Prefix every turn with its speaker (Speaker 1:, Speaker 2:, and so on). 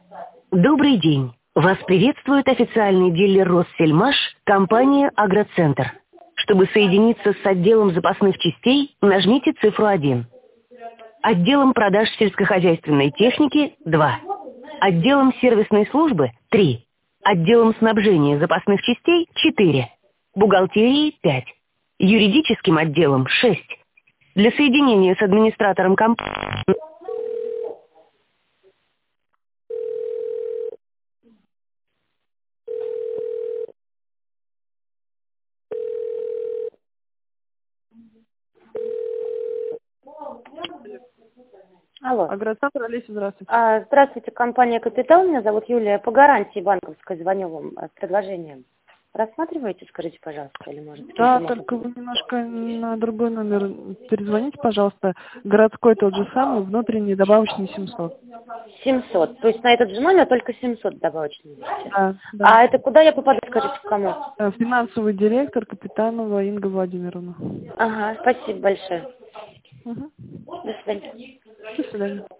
Speaker 1: Добрый день. Вас приветствует официальный дилер Россельмаш, компания «Агроцентр». Чтобы соединиться с отделом запасных частей, нажмите цифру 1. Отделом продаж сельскохозяйственной техники – 2. Отделом сервисной службы – 3. Отделом снабжения запасных частей – 4. Бухгалтерии – 5. Юридическим отделом – 6. Для соединения с администратором компании... Алло.
Speaker 2: Агроцентр, Олеся, здравствуйте.
Speaker 1: Здравствуйте, компания «Капитал». Меня зовут Юлия. По гарантии банковской звоню вам с предложением. Рассматриваете, скажите, пожалуйста, или может...
Speaker 2: Да, только вы немножко на другой номер перезвоните, пожалуйста. Городской тот же самый, внутренний добавочный 700.
Speaker 1: 700. То есть на этот же номер только 700 добавочных.
Speaker 2: Да, да.
Speaker 1: А это куда я попаду, скажите, к кому?
Speaker 2: Финансовый директор Капитанова Инга Владимировна.
Speaker 1: Ага, спасибо большое.
Speaker 2: Угу.
Speaker 1: До свидания.
Speaker 2: До свидания.